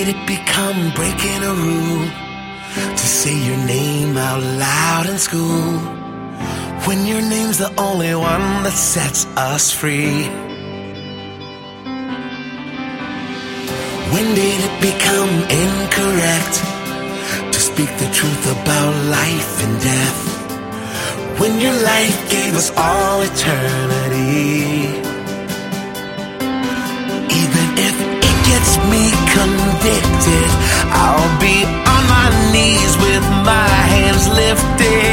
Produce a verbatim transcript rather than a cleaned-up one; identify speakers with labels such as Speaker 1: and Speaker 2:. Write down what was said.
Speaker 1: did it become breaking a rule to say your name out loud in school, when your name's the only one that sets us free? When did it become incorrect to speak the truth about life and death, when your life gave us all eternity? Even if it gets me convicted, I'll be on my knees with my hands lifted.